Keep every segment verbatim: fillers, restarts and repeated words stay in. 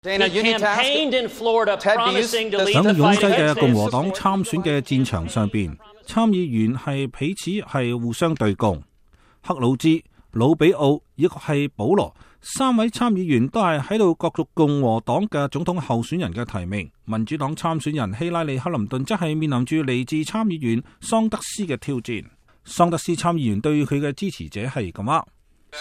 想擁擠嘅共和黨參選嘅戰場上邊，參議員係彼此係互相對攻。克魯茲、魯比奧以及係保羅三位參議員都係喺度角逐共和黨嘅總統候選人嘅提名。民主黨參選人希拉里·克林頓則係面臨住嚟自參議員桑德斯嘅挑戰。桑德斯參議員對佢嘅支持者係咁話。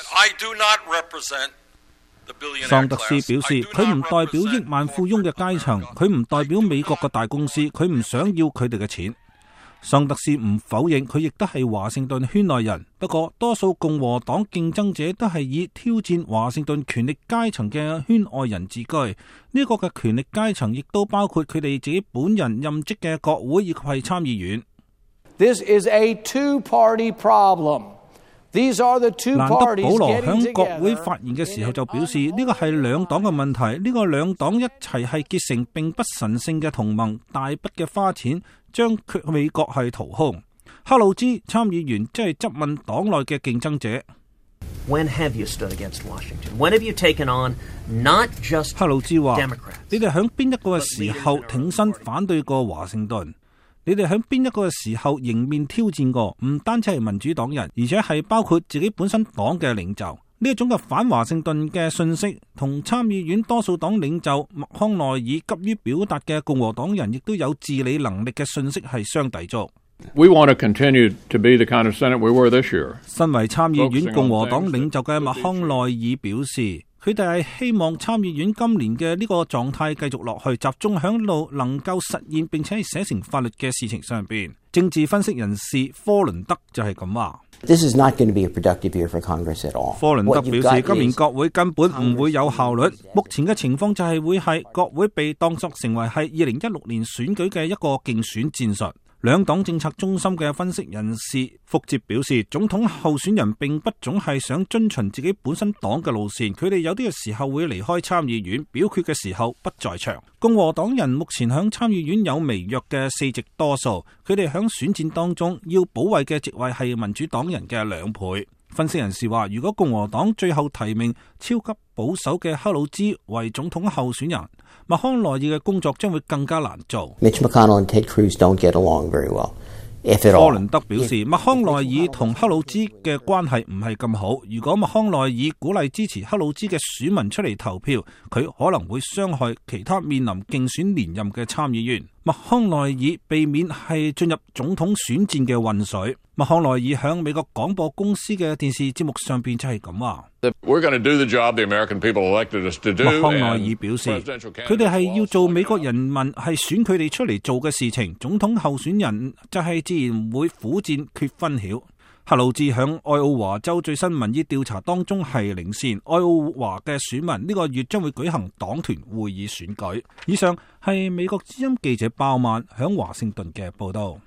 桑德斯表示，佢唔代表億萬富翁嘅階層，佢唔代表美國嘅大公司，佢唔想要佢哋嘅錢。桑德斯唔否認佢亦都係華盛頓圈內人，不過多數共和黨競爭者都係以挑戰華盛頓權力階層嘅圈外人自居。呢、這個嘅權力階層亦都包括佢哋自己本人任職嘅國會以及係參議院。 This is a two-party problem. 蘭德保羅響國會發言嘅時候就表示，呢個係兩黨嘅問題，呢個兩黨一齊係結成並不神聖嘅同盟，大筆嘅花錢將美國係掏空。克魯茲參議員即係質問黨內嘅競爭者。 When have you stood against Washington? When have you taken on not just 克魯茲話：你哋響邊一個嘅時候挺身反對過華盛頓？你哋喺邊一個時候迎面挑戰過？唔單止係民主黨人，而且係包括自己本身黨嘅領袖。呢一種嘅反華盛頓嘅信息，同參議院多數黨領袖麥康奈爾急於表達嘅共和黨人亦都有治理能力嘅信息係相抵觸。 We want to continue to be the kind of Senate we were this year. 身為參議院共和黨領袖嘅麥康奈爾表示，佢哋係希望參議院今年嘅呢個狀態繼續落去，集中響度能夠實現並且係寫成法律嘅事情上邊。政治分析人士科倫德就係咁話。 This is not going to be a productive year for Congress at all. 科倫德表示，今年國會根本唔會有效率。目前嘅情況就係會係國會被當作成為係二零一六年選舉嘅一個競選戰術。兩黨政策中心嘅分析人士福捷表示，總統候選人並不總係想遵循自己本身黨嘅路線，佢哋有啲嘅時候會離開參議院，表決嘅時候不在場。共和黨人目前響參議院有微弱嘅四席多數，佢哋響選戰當中要保衛嘅席位係民主黨人嘅兩倍。分析人士話，如果共和黨最後提名超級保守嘅克魯茲為總統候選人，麥康奈爾嘅工作將會更加難做。 Mitch McConnell and Ted Cruz don't get along very well. 科倫德表示，麥康奈爾同克魯茲嘅關係唔係咁好。如果麥康奈爾鼓勵支持克魯茲嘅選民出嚟投票，佢可能會傷害其他面臨競選連任嘅參議員。麥康奈爾避免係進入總統選戰嘅混水。麥康奈爾響美國廣播公司嘅電視節目上邊就係咁話。 We're going to do the job the American people elected us to do. 麥康奈爾表示，佢哋係要做美國人民係選佢哋出嚟做嘅事情。總統候選人就係自然會苦戰決分曉。克魯茲響愛奧華州最新民意調查當中係領先，愛奧華嘅選民呢個月將會舉行黨團會議選舉。以上係美國之音記者鮑曼響華盛頓嘅報道。